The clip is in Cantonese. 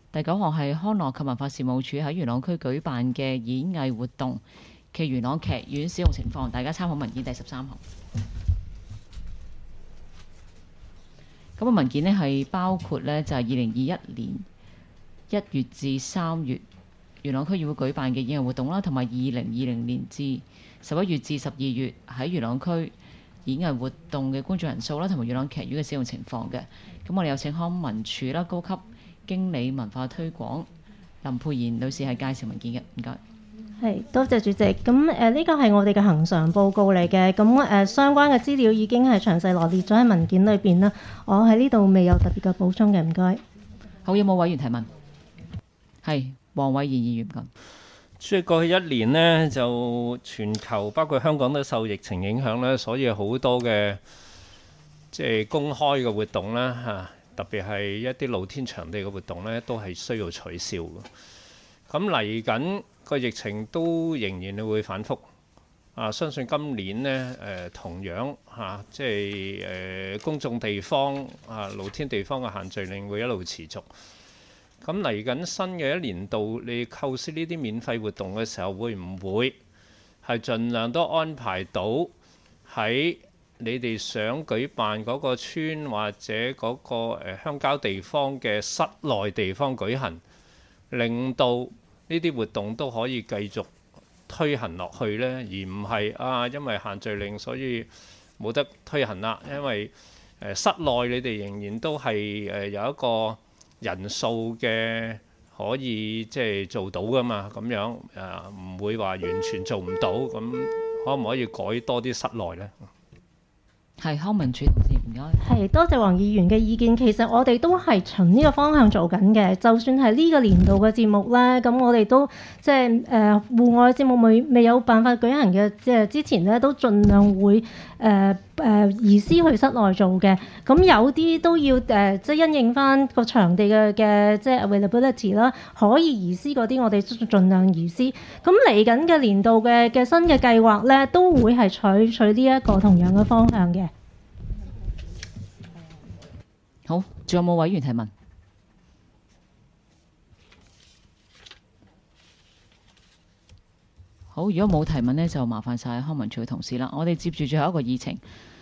第9項係康樂及文化事務署喺元朗區舉辦嘅演藝活動暨元朗劇院使用情況，大家參考文件第13項。咁個文件呢係包括呢就係2021年1月至3月元朗區議會舉辦嘅演藝活動啦，同埋2020年至11月至12月喺元朗區演藝活動嘅觀眾人數啦，同埋元朗劇院嘅使用情況嘅。咁我哋有請康文署啦高級經理文化推廣林佩賢女士係介紹文件嘅，唔該。 係，多謝主席。咁呢個係我哋嘅恆常報告嚟嘅。咁相關嘅資料已經係詳細羅列咗喺文件裏邊啦。我喺呢度未有特別嘅補充嘅，唔該。 好，有冇委員提問？係黃偉賢議員講。 主席，過去一年呢，就全球包括香港都受疫情影響咧，所以好多嘅即係公開嘅活動啦嚇，特別係一啲露天場地嘅活動咧，都係需要取消嘅。咁嚟緊個疫情都仍然會反覆相信今年呢，同樣即係公眾地方露天地方嘅限聚令會一路持續。咁嚟緊新嘅一年度，你構思呢啲免費活動嘅時候，會唔會係盡量都安排到喺你哋想舉辦嗰個村或者嗰個鄉郊地方嘅室內地方舉行，令到呢啲活動都可以繼續推行落去呢？而唔係因為限聚令所以冇得推行啦。因為室內你哋仍然都係有一個人數嘅可以即係做到㗎嘛，咁樣唔會話完全做唔到。咁可唔可以改多啲室內呢？ 係康文署同事，唔該。 係，多謝黃議員嘅意見。其實我哋都係循呢個方向做緊嘅。就算係呢個年度嘅節目咧，咁我哋都即係戶外節目未有辦法舉行嘅，即係之前咧都盡量會移師去室內做嘅。咁有啲都要即係因應翻個場地嘅即係 availability 啦，可以移師嗰啲我哋盡量移師。咁嚟緊嘅年度嘅新嘅計劃咧，都會係採取呢一個同樣嘅方向嘅。 好，仲有冇委員提問？好，如果冇提問呢，就麻煩晒康文署嘅同事啦。我哋接住最後一個議程，